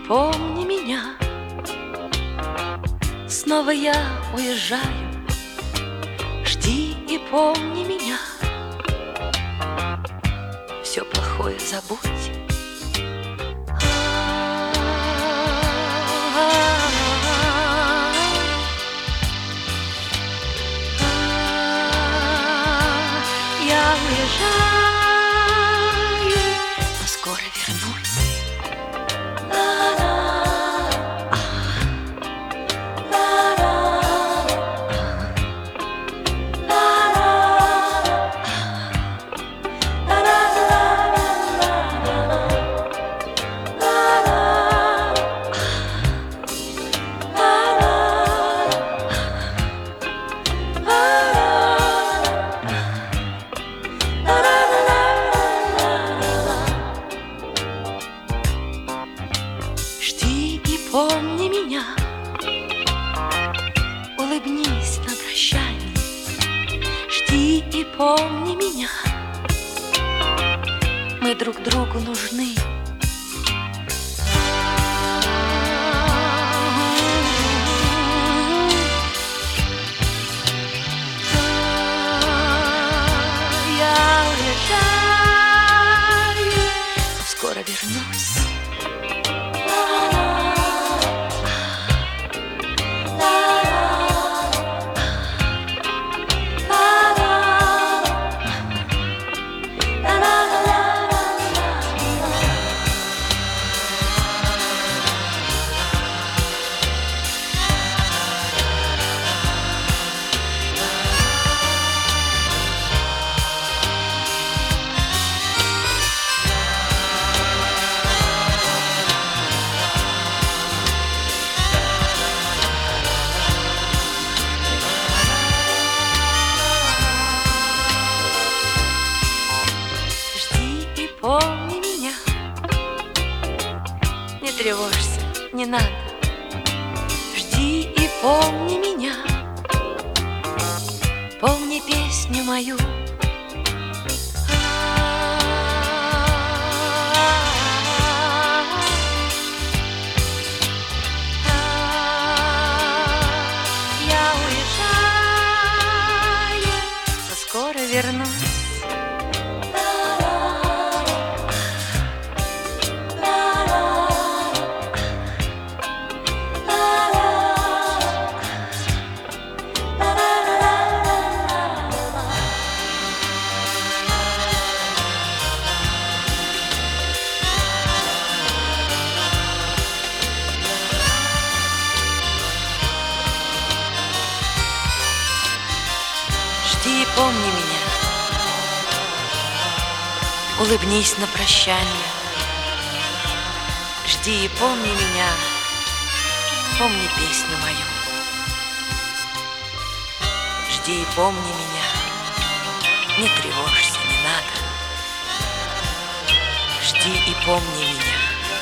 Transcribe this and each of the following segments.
помни меня. Снова я уезжаю. Жди и помни меня. Все плохое забудь. Я уезжаю, но скоро вернусь. Жди и помни меня. Улыбнись на прощание. Жди и помни меня. Мы друг другу нужны. Я уезжаю, но скоро вернусь. Помни меня. Не тревожься, не надо. Жди и помни меня. Помни песню мою. Я уезжаю, но скоро вернусь. Жди и помни меня. Улыбнись на прощание. Жди и помни меня. Помни песню мою. Жди и помни меня. Не тревожься, не надо. Жди и помни меня.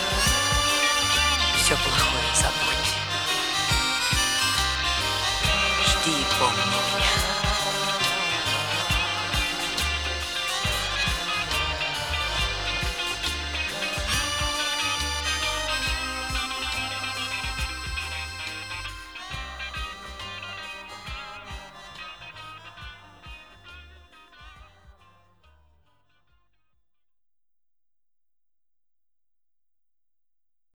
Все плохое забудь. Жди и помни меня.